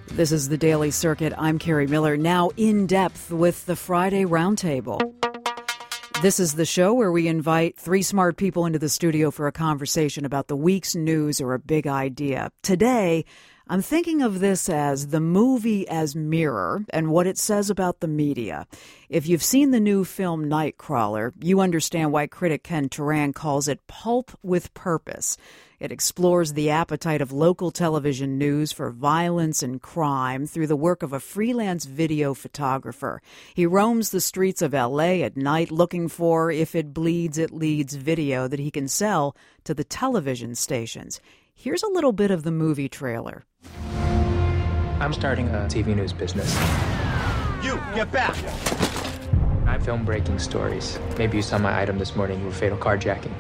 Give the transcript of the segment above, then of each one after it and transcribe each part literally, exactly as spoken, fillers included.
This is the Daily Circuit. I'm Carrie Miller, now in depth with the Friday Roundtable. This is the show where we invite three smart people into the studio for a conversation about the week's news or a big idea. Today, I'm thinking of this as the movie as mirror and what it says about the media. If you've seen the new film Nightcrawler, you understand why critic Ken Turan calls it pulp with purpose. It explores the appetite of local television news for violence and crime through the work of a freelance video photographer. He roams the streets of L A at night looking for If It Bleeds, It Leads video that he can sell to the television stations. Here's a little bit of the movie trailer. I'm starting a T V news business. You, get back! I film breaking stories. Maybe you saw my item this morning with fatal carjacking.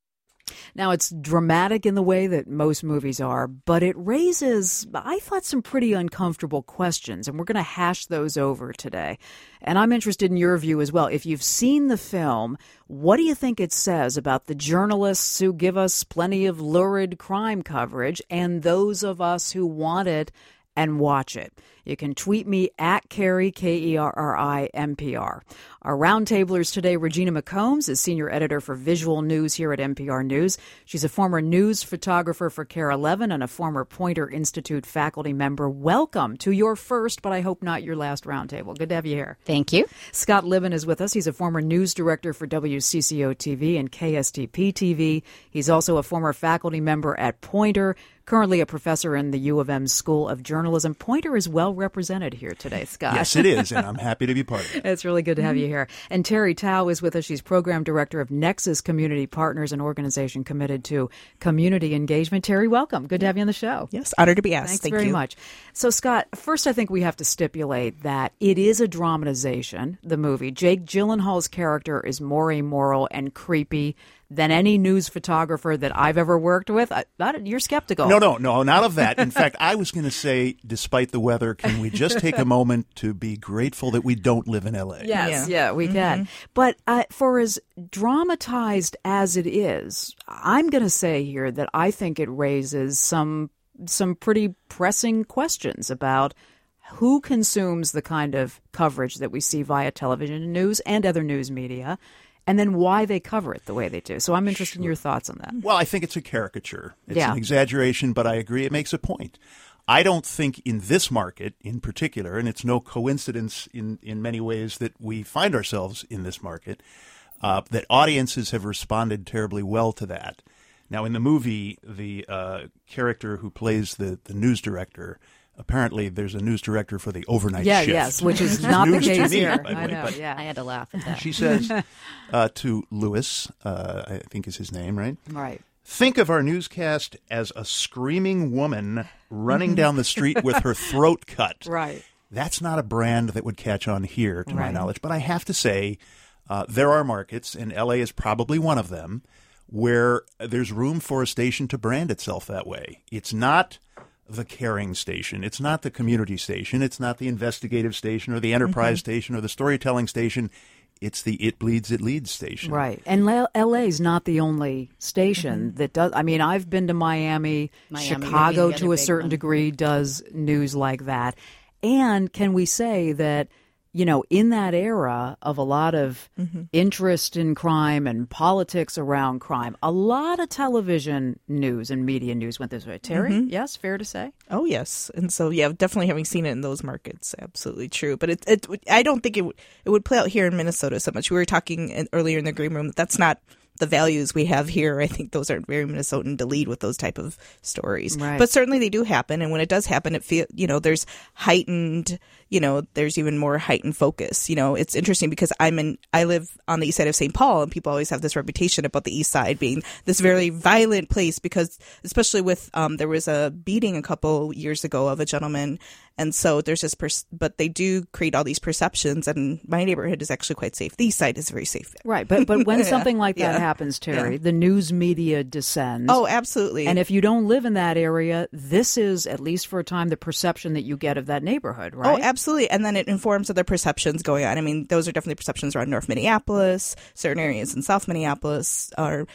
Now, it's dramatic in the way that most movies are, but it raises, I thought, some pretty uncomfortable questions, and we're going to hash those over today. And I'm interested in your view as well. If you've seen the film, what do you think it says about the journalists who give us plenty of lurid crime coverage and those of us who want it and watch it? You can tweet me at Carrie, K E R R I M P R. Our roundtablers today, Regina McCombs is senior editor for visual news here at N P R News. She's a former news photographer for KARE eleven and a former Poynter Institute faculty member. Welcome to your first, but I hope not your last roundtable. Good to have you here. Thank you. Scott Libben is with us. He's a former news director for W C C O T V and K S T P T V. He's also a former faculty member at Poynter, currently a professor in the U of M School of Journalism. Poynter is well represented here today, Scott. Yes, it is, and I'm happy to be part of it. It's really good to have you here. And Terry Tao is with us. She's program director of Nexus Community Partners, an organization committed to community engagement. Terry, welcome. Good to have you on the show. Yes, honored to be asked. Thanks Thank very you. much. So, Scott, first I think we have to stipulate that it is a dramatization, the movie. Jake Gyllenhaal's character is more amoral and creepy than any news photographer that I've ever worked with. I, not, you're skeptical. No, no, no, not of that. In fact, I was going to say, despite the weather, can we just take a moment to be grateful that we don't live in L A? Yes, Yeah. yeah, we Mm-hmm. can. But uh, for as dramatized as it is, I'm going to say here that I think it raises some some pretty pressing questions about who consumes the kind of coverage that we see via television and news and other news media, and then why they cover it the way they do. So I'm interested Sure. in your thoughts on that. Well, I think it's a caricature. It's Yeah. an exaggeration, but I agree it makes a point. I don't think in this market in particular, and it's no coincidence in, in many ways that we find ourselves in this market, uh, that audiences have responded terribly well to that. Now, in the movie, the uh, character who plays the, the news director, apparently there's a news director for the overnight Yeah, shift. yes, which is not the News to case me, here. by the I way, know, but- yeah. I had to laugh at that. She says uh, to Lewis, uh, I think is his name, right? Right. Think of our newscast as a screaming woman running down the street with her throat cut. Right. That's not a brand that would catch on here, to my Right. knowledge. But I have to say, uh, there are markets, and L A is probably one of them, where there's room for a station to brand itself that way. It's not the caring station. It's not the community station. It's not the investigative station or the enterprise Mm-hmm. station or the storytelling station. It's the It Bleeds, It Leads station. Right. And L A is not the only station that does. I mean, I've been to Miami. Miami would be Chicago, the to other a big certain one. degree, does news like that. And can we say that, you know, in that era of a lot of interest in crime and politics around crime, a lot of television news and media news went this way. Terry, yes, fair to say? Oh, yes. And so, yeah, definitely having seen it in those markets, absolutely true. But it, it I don't think it, would it would play out here in Minnesota so much. We were talking in, earlier in the green room that that's not the values we have here. I think those aren't very Minnesotan to lead with those type of stories. Right. But certainly they do happen. And when it does happen, it feel you know, there's heightened, you know, there's even more heightened focus. You know, it's interesting because I'm in, I live on the east side of Saint Paul, and people always have this reputation about the east side being this very violent place because, especially with, um, there was a beating a couple years ago of a gentleman. And so there's this, per- but they do create all these perceptions, and my neighborhood is actually quite safe. The east side is very safe. Right. But but when Yeah. something like that Yeah. happens, Terry, Yeah. the news media descends. Oh, absolutely. And if you don't live in that area, this is, at least for a time, the perception that you get of that neighborhood, right? Oh, absolutely. And then it informs other perceptions going on. I mean, those are definitely perceptions around North Minneapolis, certain areas in South Minneapolis are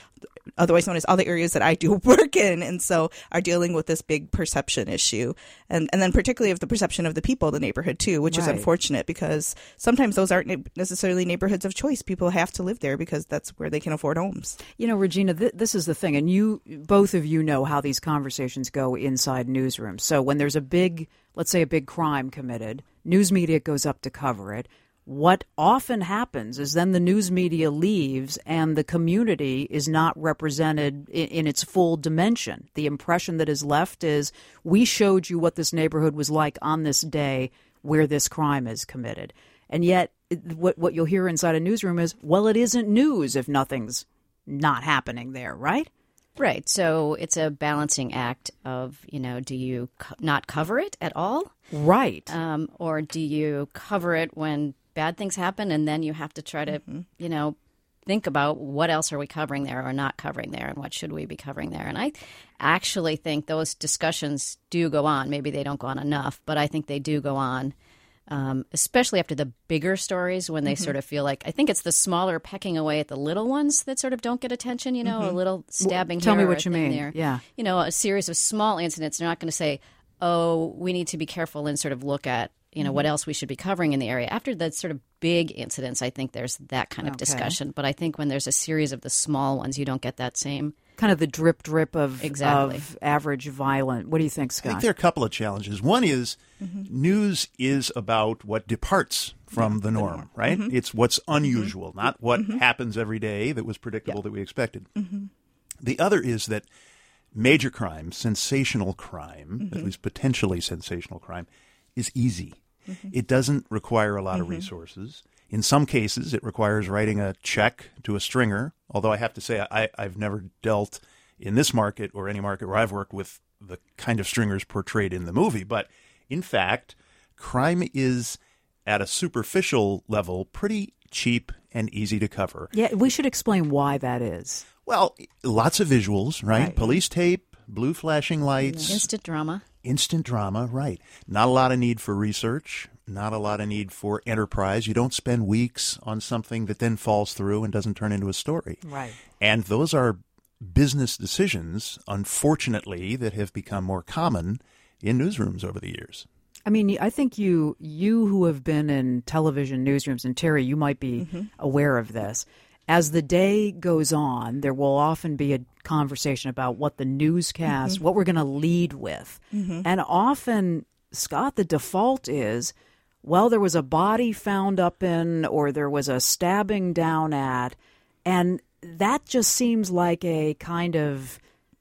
otherwise known as all the areas that I do work in, and so are dealing with this big perception issue, and and then particularly of the perception of the people in the neighborhood too, which right. is unfortunate because sometimes those aren't necessarily neighborhoods of choice. People have to live there because that's where they can afford homes. You know, Regina, th- this is the thing, and you, both of you know how these conversations go inside newsrooms. So when there's a big, let's say a big crime committed, news media goes up to cover it. What often happens is then the news media leaves and the community is not represented in, in its full dimension. The impression that is left is, we showed you what this neighborhood was like on this day where this crime is committed. And yet what, what you'll hear inside a newsroom is, well, it isn't news if nothing's not happening there, right? Right. So it's a balancing act of, you know, do you co- not cover it at all? Right. Um, or do you cover it when bad things happen, and then you have to try to, mm-hmm. you know, think about what else are we covering there or not covering there, and what should we be covering there. And I actually think those discussions do go on. Maybe they don't go on enough, but I think they do go on, um, especially after the bigger stories when they mm-hmm. sort of feel like, I think it's the smaller pecking away at the little ones that sort of don't get attention, you know, mm-hmm. a little stabbing well, tell here me what you mean. There. Yeah. You know, a series of small incidents. They're not going to say, oh, we need to be careful and sort of look at, you know, mm-hmm. what else we should be covering in the area. After the sort of big incidents, I think there's that kind of okay. discussion. But I think when there's a series of the small ones, you don't get that same... Kind of the drip drip of, exactly. of average violent. What do you think, Scott? I think there are a couple of challenges. One is mm-hmm. news is about what departs from yeah, the norm, the norm. right? Mm-hmm. It's what's unusual, mm-hmm. not what mm-hmm. happens every day that was predictable yeah. that we expected. Mm-hmm. The other is that major crime, sensational crime, mm-hmm. at least potentially sensational crime, is easy. Mm-hmm. It doesn't require a lot mm-hmm. of resources. In some cases, it requires writing a check to a stringer, although I have to say I, I've never dealt in this market or any market where I've worked with the kind of stringers portrayed in the movie. But in fact, crime is at a superficial level pretty cheap and easy to cover. Yeah, we should explain why that is. Well, lots of visuals, right? right. Police tape, blue flashing lights. Instant drama. Instant drama, right. Not a lot of need for research, not a lot of need for enterprise. You don't spend weeks on something that then falls through and doesn't turn into a story. Right. And those are business decisions, unfortunately, that have become more common in newsrooms over the years. I mean, I think you you who have been in television newsrooms, and Terry, you might be mm-hmm. aware of this. As the day goes on, there will often be a conversation about what the newscast, mm-hmm. what we're going to lead with. Mm-hmm. And often, Scott, the default is, well, there was a body found up in, or there was a stabbing down at, and that just seems like a kind of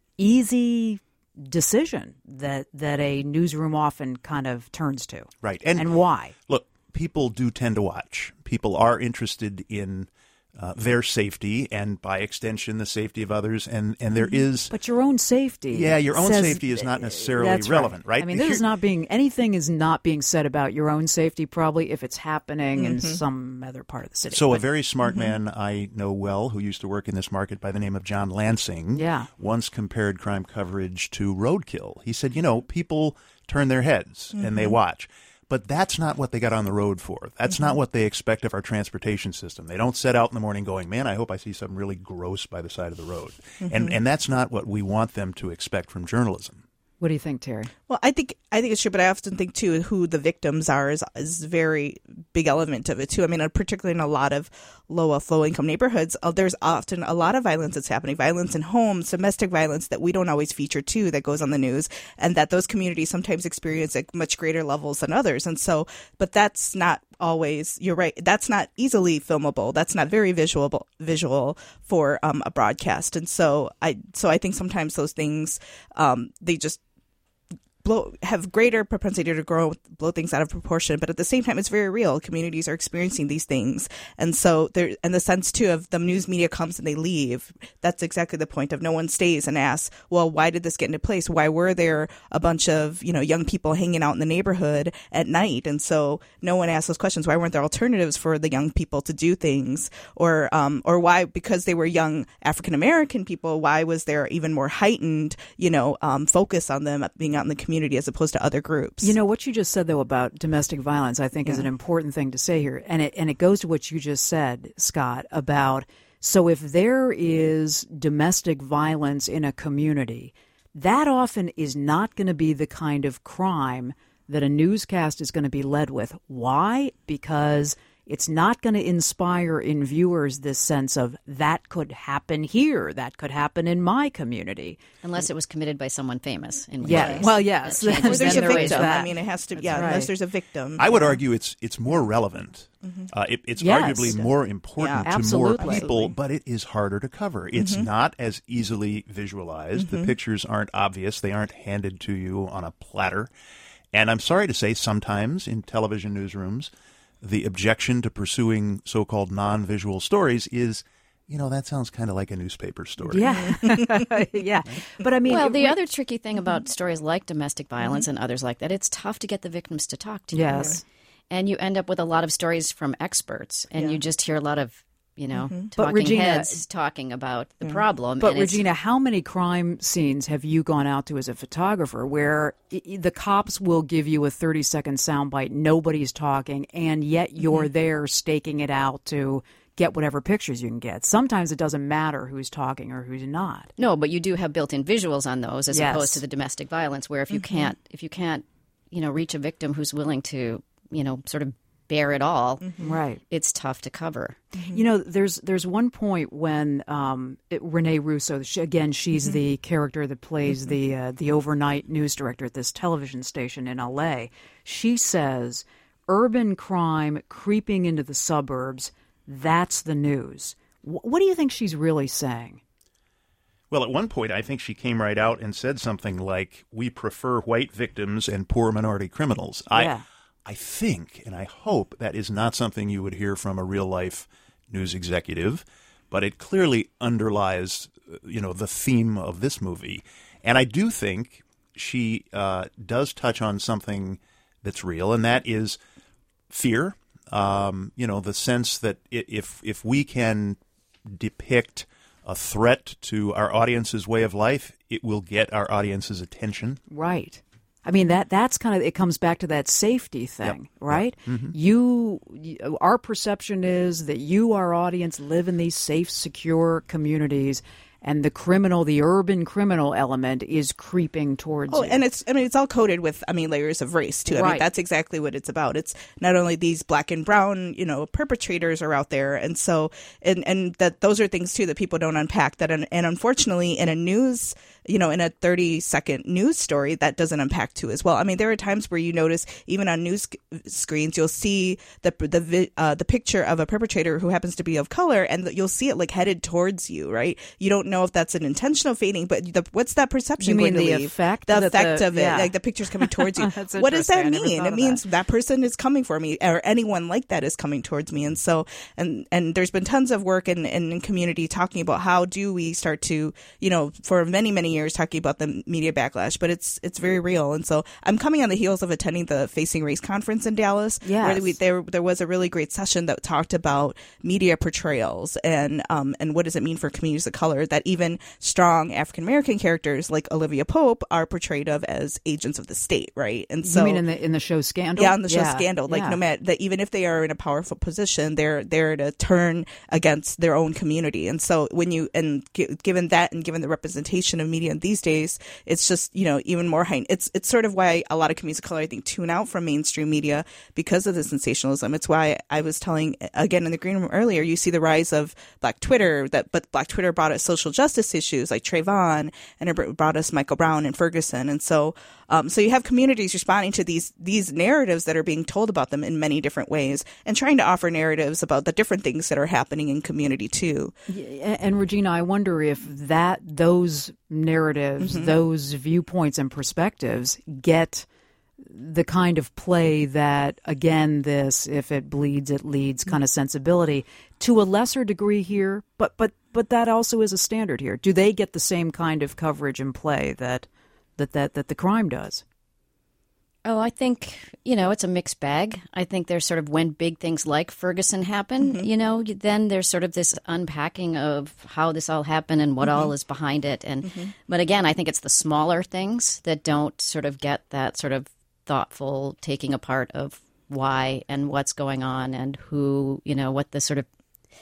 easy decision that, that a newsroom often kind of turns to. Right. And, and why? Look, people do tend to watch. People are interested in Uh, their safety and, by extension, the safety of others. And, and there is... But your own safety... Yeah, your own says, safety is not necessarily that's relevant, right. right? I mean, this Here, is not being... Anything is not being said about your own safety, probably, if it's happening mm-hmm. in some other part of the city. So but, a very smart mm-hmm. man I know well, who used to work in this market by the name of John Lansing, yeah. once compared crime coverage to roadkill. He said, you know, people turn their heads mm-hmm. and they watch. But that's not what they got on the road for. That's mm-hmm. not what they expect of our transportation system. They don't set out in the morning going, man, I hope I see something really gross by the side of the road. Mm-hmm. And and that's not what we want them to expect from journalism. What do you think, Terry? Well, I think I think it's true, but I often think, too, who the victims are is, is a very big element of it, too. I mean, particularly in a lot of low, low-income neighborhoods, uh, there's often a lot of violence that's happening, violence in homes, domestic violence that we don't always feature, too, that goes on the news, and that those communities sometimes experience at much greater levels than others. And so, but that's not always, you're right, that's not easily filmable. That's not very visual visual for um, a broadcast. And so I, so I think sometimes those things, um, they just blow, have greater propensity to grow, blow things out of proportion. But at the same time, it's very real. Communities are experiencing these things. And so there, and the sense too of the news media comes and they leave. That's exactly the point of no one stays and asks, well, why did this get into place? Why were there a bunch of, you know, young people hanging out in the neighborhood at night? And so no one asks those questions. Why weren't there alternatives for the young people to do things? Or, um, or why, because they were young African-American people, why was there even more heightened, you know, um, focus on them being out in the community? As opposed to other groups. You know, what you just said, though, about domestic violence, I think yeah. is an important thing to say here. And it and it goes to what you just said, Scott, about So if there is domestic violence in a community, that often is not going to be the kind of crime that a newscast is going to be led with. Why? Because it's not going to inspire in viewers this sense of that could happen here, that could happen in my community. Unless it was committed by someone famous. In Yeah, case. well, yes. That changes Or there's a Then there is victim. that. I mean, it has to. That's yeah, right. unless there's a victim. I would yeah. argue it's it's more relevant. Mm-hmm. Uh, it, it's Yes. arguably more important Yeah, to absolutely. more people, but it is harder to cover. It's Mm-hmm. not as easily visualized. The pictures aren't obvious. They aren't handed to you on a platter. And I'm sorry to say, sometimes in television newsrooms, the objection to pursuing so-called non-visual stories is, you know, that sounds kind of like a newspaper story. Yeah. yeah. But I mean, Well, the it- other tricky thing about stories like domestic violence and others like that, it's tough to get the victims to talk to you. Yes. And you end up with a lot of stories from experts, and you just hear a lot of, you know, talking Regina- heads talking about the problem. But and it's- Regina, how many crime scenes have you gone out to as a photographer where i- i- the cops will give you a thirty second soundbite, nobody's talking, and yet you're there staking it out to get whatever pictures you can get? Sometimes it doesn't matter who's talking or who's not. No, but you do have built-in visuals on those, as Yes. opposed to the domestic violence, where if you can't, if you can't, you know, reach a victim who's willing to, you know, sort of bear it all, Right. it's tough to cover. You know, there's there's one point when um, it, Renee Russo, she, again, she's the character that plays the uh, the overnight news director at this television station in L A. She says, "Urban crime creeping into the suburbs, that's the news." Wh- what do you think she's really saying? Well, at one point, I think she came right out and said something like, "We prefer white victims and poor minority criminals." Yeah. I, I think, and I hope, that is not something you would hear from a real-life news executive, but it clearly underlies, uh, you know, the theme of this movie. And I do think she uh, does touch on something that's real, and that is fear. Um, you know, the sense that i- if if we can depict a threat to our audience's way of life, it will get our audience's attention. Right. I mean, that that's kind of, it comes back to that safety thing, right? You, you, our perception is that you, our audience, live in these safe, secure communities, and the criminal, the urban criminal element is creeping towards Oh, you. and it's I mean it's all coated with I mean layers of race too. I Right. mean that's exactly what it's about. It's not only these black and brown, you know, perpetrators are out there, and so and and that those are things too that people don't unpack. That and, and unfortunately in a news, you know, in a thirty second news story, that doesn't unpack too as well. I mean there are times where you notice even on news sc- screens you'll see the the vi- uh, the picture of a perpetrator who happens to be of color, and you'll see it like headed towards you. Right? You don't know if that's an intentional fading, but the, what's that perception You mean going to the leave? effect The that effect the- of it, yeah. like the picture's coming towards you. That's What does that interesting. I never mean? thought It of means that. that person is coming for me, or anyone like that is coming towards me. And so, and and there's been tons of work in, in, in community talking about how do we start to, you know, for many many years talking about the media backlash, but it's it's very real. And so, I'm coming on the heels of attending the Facing Race conference in Dallas. Yes. where we, there there was a really great session that talked about media portrayals and um and what does it mean for communities of color that even strong African American characters like Olivia Pope are portrayed of as agents of the state, right? And so you mean in the in the show Scandal? yeah, on the show Scandal, like yeah. no matter that, even if they are in a powerful position, they're there to turn against their own community. And so when you and g- given that and given the representation of media these days, it's just you know even more heightened. It's it's sort of why a lot of communities of color I think tune out from mainstream media because of the sensationalism. It's why I was telling again in the green room earlier, you see the rise of Black Twitter, that but Black Twitter brought us social justice issues like Trayvon, and it brought us Michael Brown and Ferguson, and so um, so you have communities responding to these these narratives that are being told about them in many different ways, and trying to offer narratives about the different things that are happening in community too. And, and Regina, I wonder if that those narratives, Mm-hmm. those viewpoints and perspectives get the kind of play that, again, this if it bleeds, it leads kind of sensibility to a lesser degree here, but but but that also is a standard here. Do they get the same kind of coverage and play that that that, that the crime does? Oh, I think, you know, it's a mixed bag. I think there's sort of when big things like Ferguson happen, Mm-hmm. you know, then there's sort of this unpacking of how this all happened and what Mm-hmm. all is behind it. And but again, I think it's the smaller things that don't sort of get that sort of thoughtful taking apart of why and what's going on and who, you know, what the sort of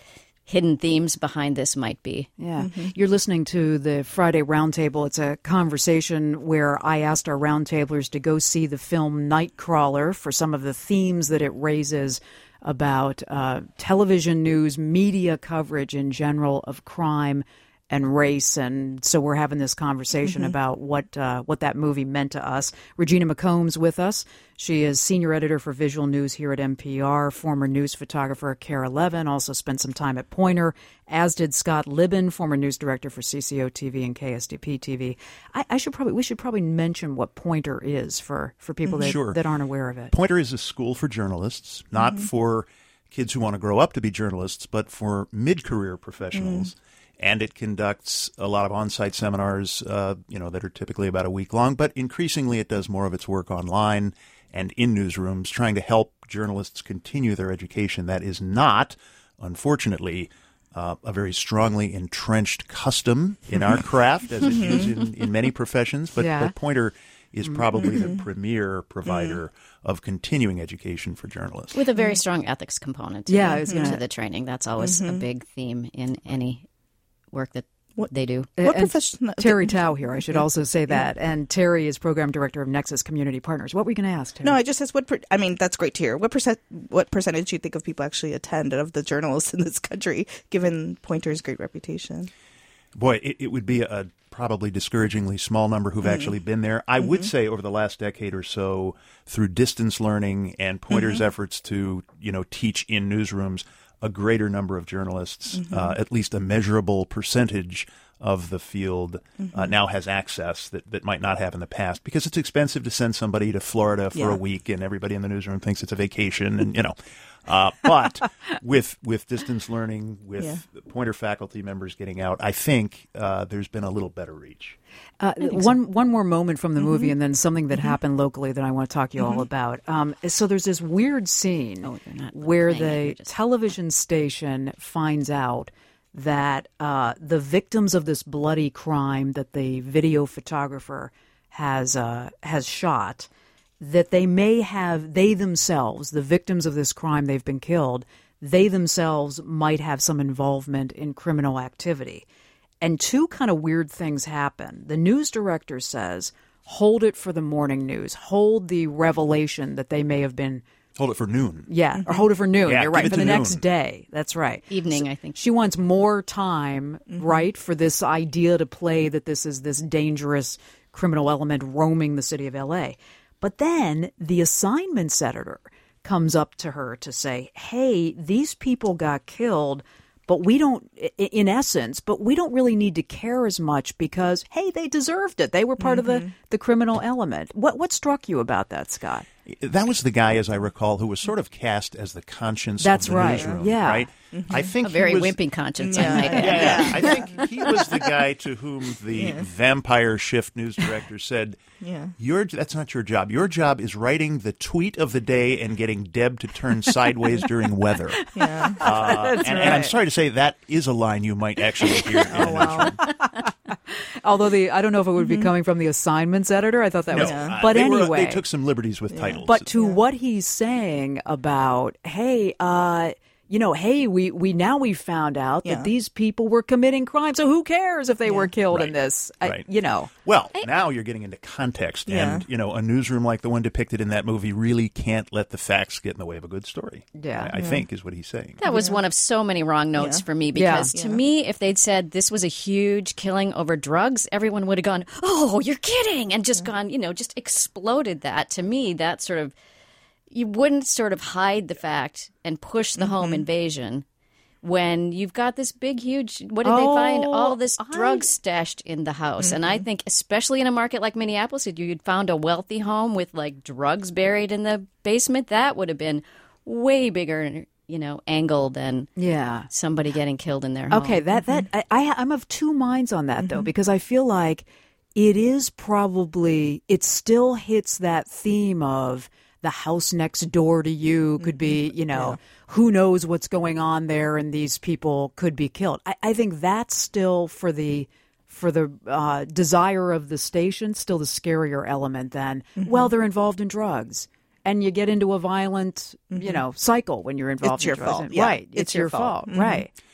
hidden themes behind this might be. Yeah. Mm-hmm. You're listening to the Friday Roundtable. It's a conversation where I asked our roundtablers to go see the film Nightcrawler for some of the themes that it raises about uh, television news, media coverage in general of crime and race. And so we're having this conversation mm-hmm. about what uh, what that movie meant to us. Regina McComb's with us. She is senior editor for visual news here at N P R, former news photographer at KARE eleven, also spent some time at Poynter, as did Scott Libin, former news director for C C O T V and K S D P T V. I, I should probably we should probably mention what Poynter is for, for people that, sure. that aren't aware of it. Poynter is a school for journalists, not mm-hmm. for kids who want to grow up to be journalists, but for mid-career professionals. Mm-hmm. And it conducts a lot of on-site seminars, uh, you know, that are typically about a week long. But increasingly, it does more of its work online and in newsrooms, trying to help journalists continue their education. That is not, unfortunately, uh, a very strongly entrenched custom in our craft, as it is in, in many professions. But, yeah. but Poynter is probably the premier provider of continuing education for journalists. With a very strong ethics component to, yeah, the, I was gonna, to the training. That's always mm-hmm. a big theme in any work that what they do. What and profession? Terry Tao here. I should also say that. And Terry is program director of Nexus Community Partners. What were you going to ask, Terry? No, I just asked what. Per, I mean, that's great to hear. What percent? What percentage do you think of people actually attend of the journalists in this country, given Poynter's great reputation? Boy, it, it would be a probably discouragingly small number who've mm-hmm. actually been there. I mm-hmm. would say over the last decade or so, through distance learning and Poynter's mm-hmm. efforts to, you know, teach in newsrooms, a greater number of journalists, mm-hmm. uh, at least a measurable percentage of the field, mm-hmm. uh, now has access that, that might not have in the past, because it's expensive to send somebody to Florida for yeah. a week, and everybody in the newsroom thinks it's a vacation, and you know. Uh, but with with distance learning, with yeah. Poynter faculty members getting out, I think uh, there's been a little better reach. Uh, one so. one more moment from the mm-hmm. movie, and then something that mm-hmm. happened locally that I want to talk to you mm-hmm. all about. Um, so there's this weird scene oh, where the just... television station finds out that uh, the victims of this bloody crime that the video photographer has uh, has shot, that they may have, they themselves, the victims of this crime, they've been killed, they themselves might have some involvement in criminal activity. And two kind of weird things happen. The news director says, hold it for the morning news. Hold the revelation that they may have been... Hold it for noon. Yeah, mm-hmm. or hold it for noon. Yeah, You're right, for the noon. next day. That's right. Evening, so I think. She wants more time, mm-hmm. right, for this idea to play that this is this dangerous criminal element roaming the city of L A. But then the assignments editor comes up to her to say, hey, these people got killed, but we don't, in essence, but we don't really need to care as much because, hey, they deserved it. They were part mm-hmm. of the, the criminal element. What what struck you about that, Scott? That was the guy, as I recall, who was sort of cast as the conscience That's of the right. newsroom. Yeah. Right? Mm-hmm. I think a very he was, wimpy conscience. Yeah. I might add. Yeah, yeah. I think he was the guy to whom the yeah. vampire shift news director said, yeah. "Your that's not your job. Your job is writing the tweet of the day and getting Deb to turn sideways during weather." Yeah. Uh, That's and, right. and I'm sorry to say that is a line you might actually hear in Oh, a wow. newsroom. Although the I don't know if it would be Mm-hmm. coming from the assignments editor. I thought that No, was, uh, but they were- anyway, they took some liberties with titles. But to what he's saying about, hey, uh, you know, hey, we, we now we found out Yeah. that these people were committing crime, so who cares if they Yeah. were killed Right. in this? I, Right. you know. Well, now you're getting into context, Yeah. and you know, a newsroom like the one depicted in that movie really can't let the facts get in the way of a good story. Yeah. I, I think is what he's saying. That was one of so many wrong notes Yeah. for me Yeah. because to Yeah. me, if they'd said this was a huge killing over drugs, everyone would have gone, oh, you're kidding, and just gone, you know, just exploded that. To me, that sort of, you wouldn't sort of hide the fact and push the Mm-hmm. home invasion when you've got this big, huge, what did they Oh, find? All this I- drugs stashed in the house. Mm-hmm. And I think, especially in a market like Minneapolis, if you'd found a wealthy home with like drugs buried in the basement, that would have been way bigger, you know, angle than Yeah. somebody getting killed in their home. Okay, that that I, I I'm of two minds on that though, because I feel like it is probably it still hits that theme of the house next door to you could be, you know, who knows what's going on there, and these people could be killed. I, I think that's still for the for the uh, desire of the station, still the scarier element than, well, they're involved in drugs. And you get into a violent, you know, cycle when you're involved It's in your drugs. fault. And- Yeah. Right. It's, It's your, your fault. fault. Mhm. Right.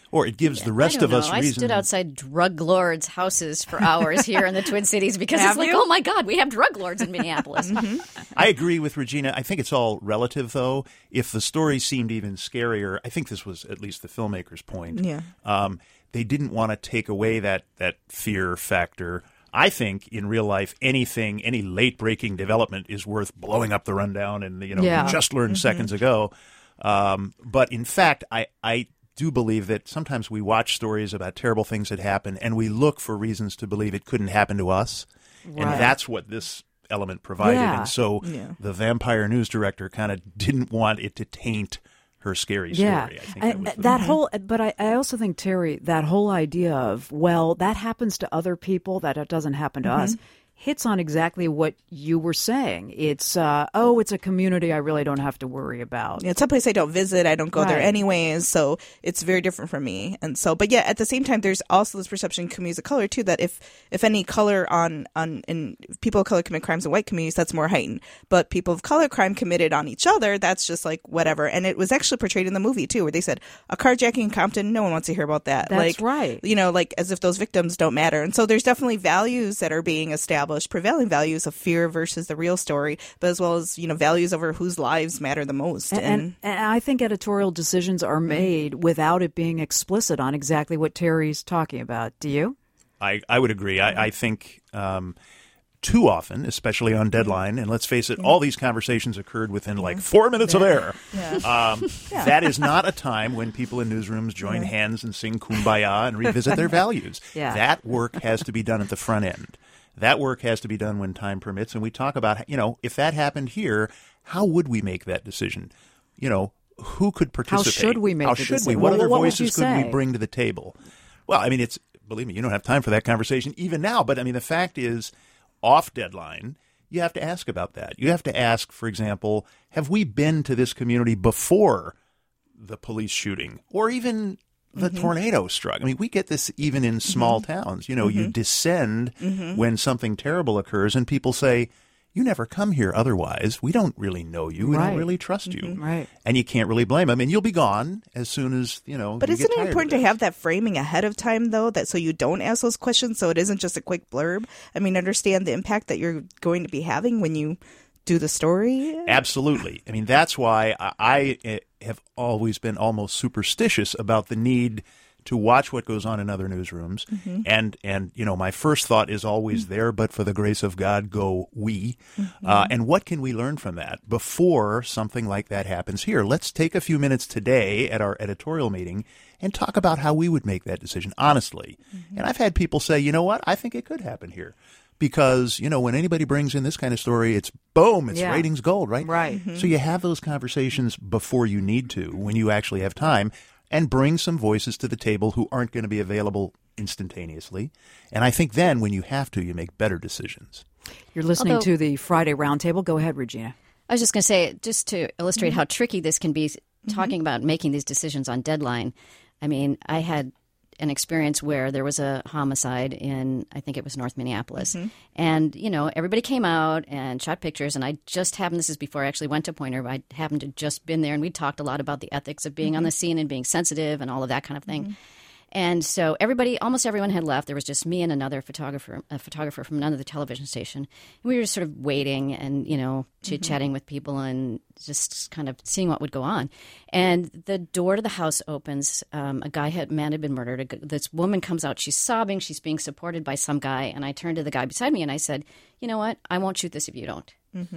Or it gives the I rest don't of us know. I reason. stood outside drug lords' houses for hours here in the Twin Cities because Have it's like, you? oh my God, we have drug lords in Minneapolis. I agree with Regina. I think it's all relative, though. If the story seemed even scarier, I think this was at least the filmmaker's point. Yeah. Um, they didn't want to take away that, that fear factor. I think in real life, anything, any late-breaking development is worth blowing up the rundown and, you know, Yeah. we just learned seconds ago. Um, but in fact, I, I do believe that sometimes we watch stories about terrible things that happen and we look for reasons to believe it couldn't happen to us. And Right. that's what this element provided. Yeah. And so Yeah. the vampire news director kind of didn't want it to taint her scary story. Yeah, I think and that, was the- that whole. But I, I also think, Terry, that whole idea of, well, that happens to other people, that it doesn't happen to us, hits on exactly what you were saying. It's uh, oh, it's a community I really don't have to worry about. Yeah, it's a place I don't visit. I don't go there Right. anyways, so it's very different from me. And so, but yeah, at the same time, there's also this perception in communities of color too that if if any color on on in people of color commit crimes in white communities, that's more heightened. But people of color crime committed on each other, that's just like whatever. And it was actually portrayed in the movie too, where they said a carjacking in Compton, no one wants to hear about that. That's like, right. You know, like as if those victims don't matter. And so there's definitely values that are being established, prevailing values of fear versus the real story, but as well as, you know, values over whose lives matter the most. And, and, and I think editorial decisions are made without it being explicit on exactly what Terry's talking about. Do you? I, I would agree. I, I think um, too often, especially on Deadline, and let's face it, all these conversations occurred within like four minutes of air. Um, That is not a time when people in newsrooms join hands and sing Kumbaya and revisit their values. Yeah. That work has to be done at the front end. That work has to be done when time permits. And we talk about, you know, if that happened here, how would we make that decision? You know, who could participate? should we make How the should we? decision? What Well, other what would voices you could we say? bring to the table? Well, I mean, it's, believe me, you don't have time for that conversation even now. But I mean, the fact is, off Deadline, you have to ask about that. You have to ask, for example, have we been to this community before the police shooting or even the Mm-hmm. tornado struck? I mean, we get this even in small towns. You know, you descend Mm-hmm. when something terrible occurs and people say, you never come here otherwise. We don't really know you. We Right. don't really trust you. Right. And you can't really blame them. And you'll be gone as soon as, you know, But you isn't get it tired important of to this. have that framing ahead of time, though, that so you don't ask those questions, so it isn't just a quick blurb? I mean, understand the impact that you're going to be having when you do the story? Absolutely. I mean, that's why I, I eh, have always been almost superstitious about the need to watch what goes on in other newsrooms. Mm-hmm. And, and you know, my first thought is always there, but for the grace of God, go we. Mm-hmm. Uh, and what can we learn from that before something like that happens here? Let's take a few minutes today at our editorial meeting and talk about how we would make that decision, honestly. Mm-hmm. And I've had people say, you know what, I think it could happen here. Because, you know, when anybody brings in this kind of story, it's boom, it's Yeah. ratings gold, right? Right. So you have those conversations before you need to, when you actually have time, and bring some voices to the table who aren't going to be available instantaneously. And I think then when you have to, you make better decisions. You're listening Although- to the Friday Roundtable. Go ahead, Regina. I was just going to say, just to illustrate how tricky this can be, talking about making these decisions on deadline. I mean, I had an experience where there was a homicide in, I think it was North Minneapolis. And, you know, everybody came out and shot pictures. And I just happened, this is before I actually went to Pointer, but I happened to just been there. And we talked a lot about the ethics of being on the scene and being sensitive and all of that kind of thing. And so everybody, almost everyone had left. There was just me and another photographer, a photographer from another television station. And we were just sort of waiting and, you know, chit-chatting with people and just kind of seeing what would go on. And the door to the house opens. Um, a guy had, man had been murdered. A g this woman comes out. She's sobbing. She's being supported by some guy. And I turned to the guy beside me and I said, you know what? I won't shoot this if you don't.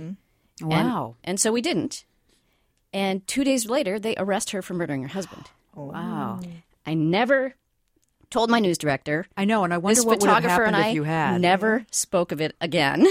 Wow. And, and so we didn't. And two days later, they arrest her for murdering her husband. Wow. I never told my news director. I know, and I wonder This what would have photographer happened and I if you had. never spoke of it again.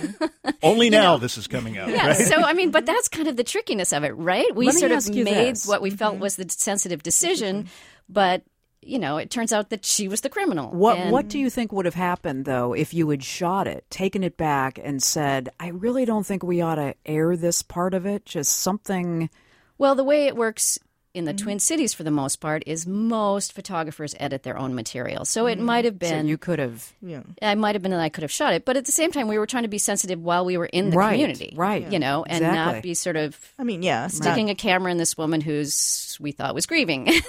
Only now this is coming out, Yeah, right? so I mean, but that's kind of the trickiness of it, right? We Let me sort of ask you made this. what we felt was the sensitive decision, but you know, it turns out that she was the criminal. What And- What do you think would have happened, though, if you had shot it, taken it back, and said, I really don't think we ought to air this part of it? Just something. Well, the way it works in the Twin Cities, for the most part, is most photographers edit their own material. So it might have So been. you could have. Yeah. I might have been that I could have shot it, but at the same time, we were trying to be sensitive while we were in the Right, community, right. You know, and Exactly. not be sort of I mean, yeah. It's not, sticking a camera in this woman who's we thought was grieving.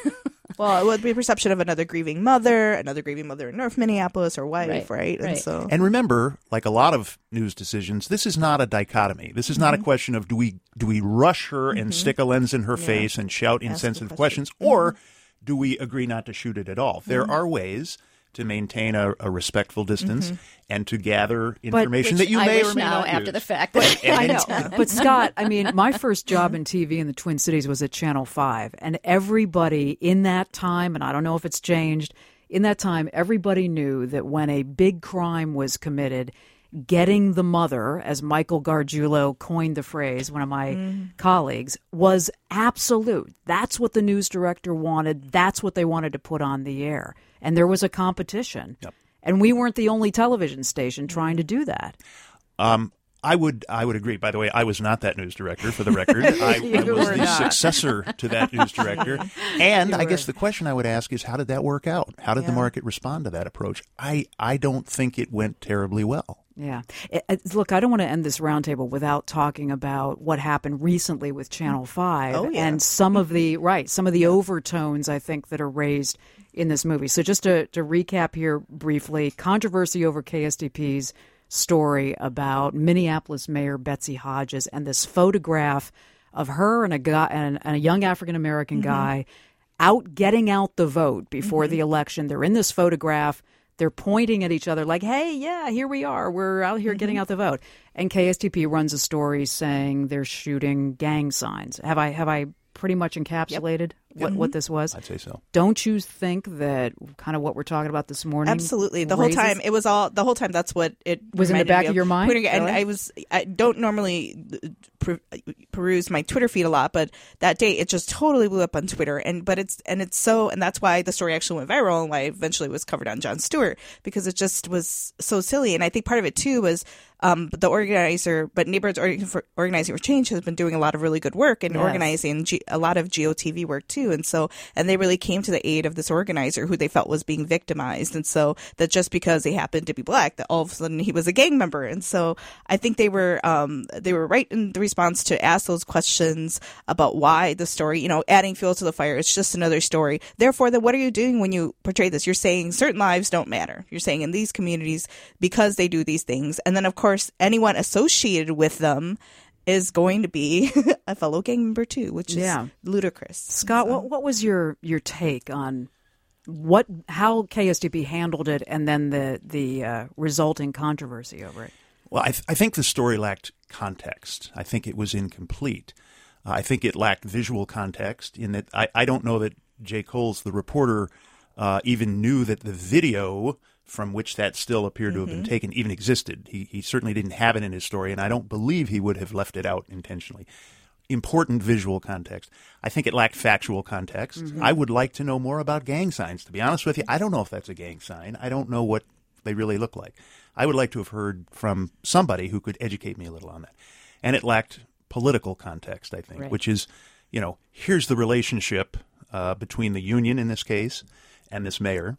Well, it would be a perception of another grieving mother, another grieving mother in North Minneapolis or wife, Right, right? And right. so, And remember, like a lot of news decisions, this is not a dichotomy. This is not Mm-hmm. a question of do we do we rush her and stick a lens in her face and shout Ask insensitive the questions, question. or do we agree not to shoot it at all? There Mm-hmm. are ways to maintain a, a respectful distance Mm-hmm. and to gather information Which that you I may wish or may now not after use. the fact. I know. But Scott, I mean, my first job in T V in the Twin Cities was at Channel five. And everybody in that time, and I don't know if it's changed, in that time, everybody knew that when a big crime was committed, getting the mother, as Michael Gargiulo coined the phrase, one of my mm. colleagues, was absolute. That's what the news director wanted. That's what they wanted to put on the air. And there was a competition. Yep. And we weren't the only television station trying to do that. Um, I would I would agree. By the way, I was not that news director, for the record. I, I was were the not. successor to that news director. And I guess the question I would ask is, how did that work out? How did the Yeah. market respond to that approach? I, I don't think it went terribly well. Yeah. It, it- look, I don't want to end this roundtable without talking about what happened recently with Channel five Oh, yeah. and some of the right, some of the overtones I think that are raised in this movie. So just to, to recap here briefly, controversy over K S T P's story about Minneapolis Mayor Betsy Hodges and this photograph of her and a guy and, and a young African American Mm-hmm. guy out getting out the vote before Mm-hmm. the election. They're in this photograph. They're pointing at each other like, hey, yeah, here we are. We're out here getting out the vote. And K S T P runs a story saying they're shooting gang signs. Have I have I pretty much encapsulated what, what this was? I'd say so. Don't you think that kind of what we're talking about this morning? absolutely, the whole raises- time it was all the whole time. That's what it Was in the reminded back me of your mind? Putting- And Really? I was I don't normally per, peruse my Twitter feed a lot, but that day it just totally blew up on Twitter. And but it's and it's so and that's why the story actually went viral and why it eventually was covered on Jon Stewart, because it just was so silly. And I think part of it too was um, the organizer, but Neighborhoods Org- for Organizing for Change has been doing a lot of really good work and Yes. organizing G- a lot of G O T V work too. And so and they really came to the aid of this organizer who they felt was being victimized. And so that just because he happened to be black, that all of a sudden he was a gang member. And so I think they were um, they were right in the response to ask those questions about why the story, you know, adding fuel to the fire. It's just another story. Therefore, then what are you doing when you portray this? You're saying certain lives don't matter. You're saying in these communities because they do these things. And then, of course, anyone associated with them is going to be a fellow gang member too, which is Yeah. ludicrous. Scott, So- what what was your your take on what how K S T P handled it and then the the uh, resulting controversy over it? Well, I, th- I think the story lacked context. I think it was incomplete. Uh, I think it lacked visual context in that I, I don't know that Jay Coles, the reporter, uh, even knew that the video from which that still appeared to have been taken even existed. He, he certainly didn't have it in his story, and I don't believe he would have left it out intentionally. Important visual context. I think it lacked factual context. I would like to know more about gang signs, to be honest with you. I don't know if that's a gang sign. I don't know what they really look like. I would like to have heard from somebody who could educate me a little on that. And it lacked political context, I think, Right. which is, you know, here's the relationship uh, between the union in this case and this mayor.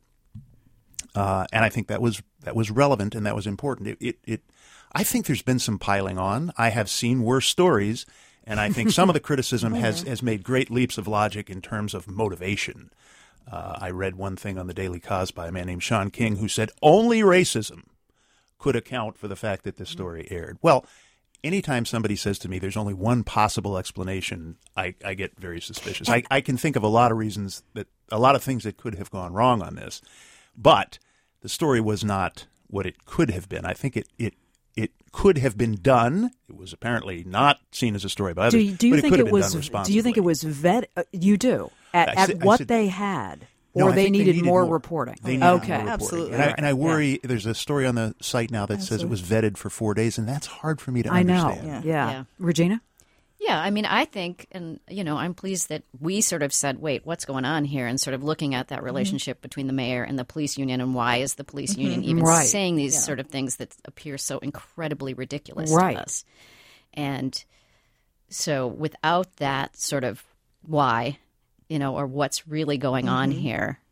Uh, and I think that was that was relevant and that was important. It, it, it, I think there's been some piling on. I have seen worse stories, and I think some of the criticism has, has made great leaps of logic in terms of motivation. Uh, I read one thing on the Daily Cause by a man named Sean King who said only racism could account for the fact that this story aired. Well, anytime somebody says to me there's only one possible explanation, I, I get very suspicious. I, I can think of a lot of reasons that a lot of things that could have gone wrong on this. But the story was not what it could have been. I think it it, it could have been done. It was apparently not seen as a story by others. Do you, do you but it think could have it been was? done Do you think it responsibly. was vet? Uh, you do at, I at said- I what said- they had, No, or I they think needed, more, more. reporting. They needed okay, more reporting. Absolutely. And I, and I Yeah. worry, there's a story on the site now that says it was vetted for four days, and that's hard for me to I know. understand. Yeah. Yeah. Regina. Yeah, I mean, I think, and, you know, I'm pleased that we sort of said, wait, what's going on here? And sort of looking at that relationship between the mayor and the police union, and why is the police union even Right. saying these sort of things that appear so incredibly ridiculous Right. to us? And so without that sort of why, you know, or what's really going on here, that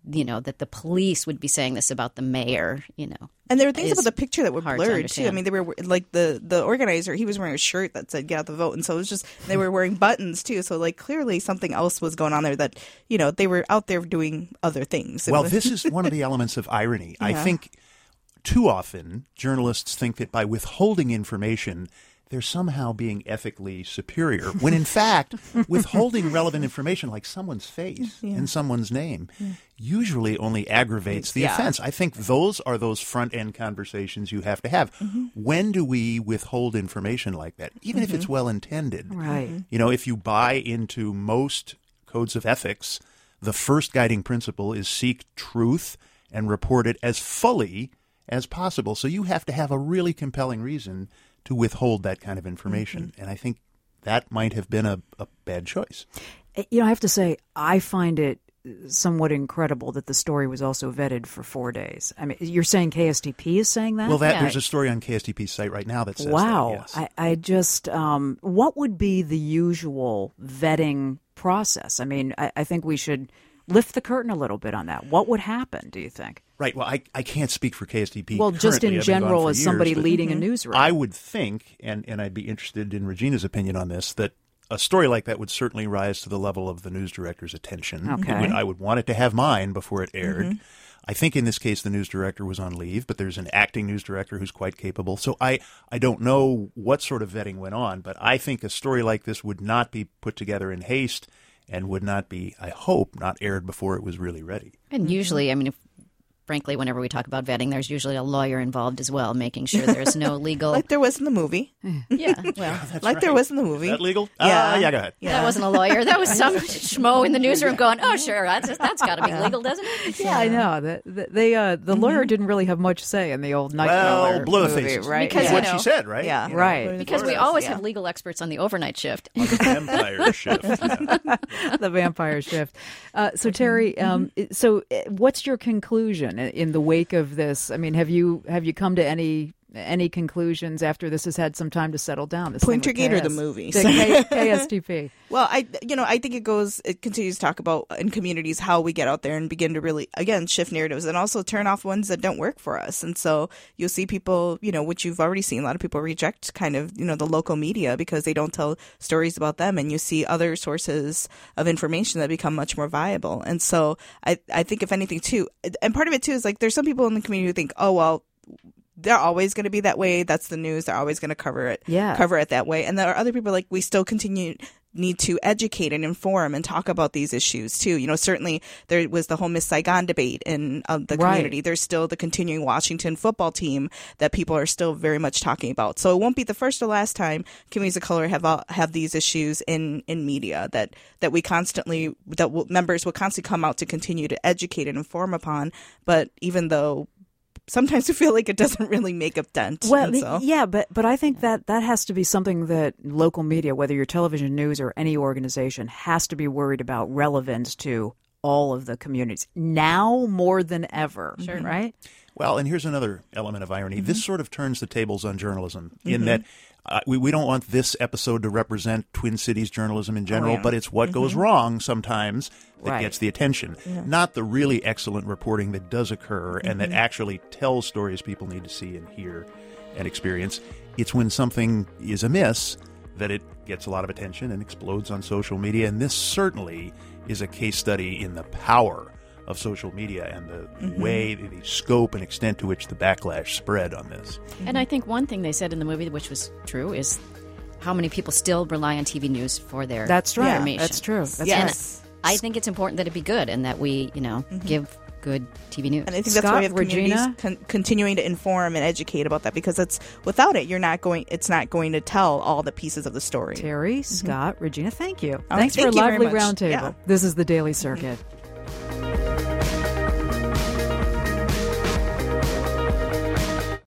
you know, that the police would be saying this about the mayor, you know. And there were things is about the picture that were hard to blurred, too. understand. I mean, they were like the, the organizer, he was wearing a shirt that said, get out the vote. And so it was just, they were wearing buttons, too. So, like, clearly something else was going on there that, you know, they were out there doing other things. It Well, was- this is one of the elements of irony. I Yeah. think too often journalists think that by withholding information, they're somehow being ethically superior, when in fact, withholding relevant information like someone's face Yeah. and someone's name usually only aggravates the Yeah. offense. I think those are those front-end conversations you have to have. Mm-hmm. When do we withhold information like that, even if it's well-intended? Right. You know, if you buy into most codes of ethics, the first guiding principle is seek truth and report it as fully as possible. So you have to have a really compelling reason to withhold that kind of information. Mm-hmm. And I think that might have been a, a bad choice. You know, I have to say, I find it somewhat incredible that the story was also vetted for four days. I mean, you're saying K S T P is saying that? Well, that Yeah. there's a story on K S T P's site right now that says wow. that, yes. I, I just, um, what would be the usual vetting process? I mean, I, I think we should lift the curtain a little bit on that. What would happen, do you think? Right. Well, I, I can't speak for K S T P. Well, just currently. in I've been gone general, for as years, somebody but leading a newsroom. I would think, and, and I'd be interested in Regina's opinion on this, that a story like that would certainly rise to the level of the news director's attention. Okay. It would- I would want it to have mine before it aired. Mm-hmm. I think in this case the news director was on leave, but there's an acting news director who's quite capable. So I, I don't know what sort of vetting went on, but I think a story like this would not be put together in haste and would not be, I hope, not aired before it was really ready. And usually, I mean, if, frankly, whenever we talk about vetting, there's usually a lawyer involved as well, making sure there's no legal. like there was in the movie. Yeah, well, like there was in the movie. Is that legal? Yeah. Ah, yeah, go ahead. that wasn't a lawyer. That was some schmo in the newsroom going, "Oh, sure, that's that's got to be legal, doesn't it?" Yeah, I know. The, the, they, uh, the lawyer didn't really have much say in the old Night Well, Crawler blow the movie, faces. right? Because, That's you what know- she said, right? Yeah. You know, Right. Because we Florida's, always yeah. have legal experts on the overnight shift. on the vampire shift. Yeah. The vampire shift. Uh, so Terry, um, so uh, what's your conclusion in- in the wake of this? I mean, have you have you come to any any conclusions after this has had some time to settle down? This thing with Pointergate or K S the movie? The K- K S T P. Well, I you know I think it goes it continues to talk about in communities how we get out there and begin to really again shift narratives and also turn off ones that don't work for us. And so you'll see people, you know, which you've already seen, a lot of people reject kind of, you know, the local media because they don't tell stories about them, and you see other sources of information that become much more viable. And so I I think if anything too, and part of it too is like there's some people in the community who think, oh well, they're always going to be that way. That's the news. They're always going to cover it, Yeah. cover it that way. And there are other people like we still continue need to educate and inform and talk about these issues too. You know, certainly there was the whole Miss Saigon debate in uh, the Right. community. There's still the continuing Washington football team that people are still very much talking about. So it won't be the first or last time communities of color have all, have these issues in, in media that that we constantly that will, members will constantly come out to continue to educate and inform upon. But even though sometimes we feel like it doesn't really make a dent. Well, and so. yeah, but but I think that that has to be something that local media, whether you're television, news, or any organization, has to be worried about relevance to all of the communities now more than ever. Sure. Right? Well, and here's another element of irony. Mm-hmm. This sort of turns the tables on journalism in that uh, we, we don't want this episode to represent Twin Cities journalism in general, Oh, yeah. but it's what goes wrong sometimes that Right. gets the attention, not the really excellent reporting that does occur and Mm-hmm. that actually tells stories people need to see and hear and experience. It's when something is amiss that it gets a lot of attention and explodes on social media, and this certainly is a case study in the power of social media and the Mm-hmm. way, the scope and extent to which the backlash spread on this. And I think one thing they said in the movie, which was true, is how many people still rely on T V news for their That's right. information. That's true. That's yeah, right. and I think it's important that it be good and that we, you know, give good T V news. And I think that's Scott, why we have communities Regina? con- continuing to inform and educate about that, because it's without it, you're not going. It's not going to tell all the pieces of the story. Terry, Scott, Regina, thank you. Oh, Thanks thank for a you very lively much. roundtable. Yeah. This is the Daily Circuit.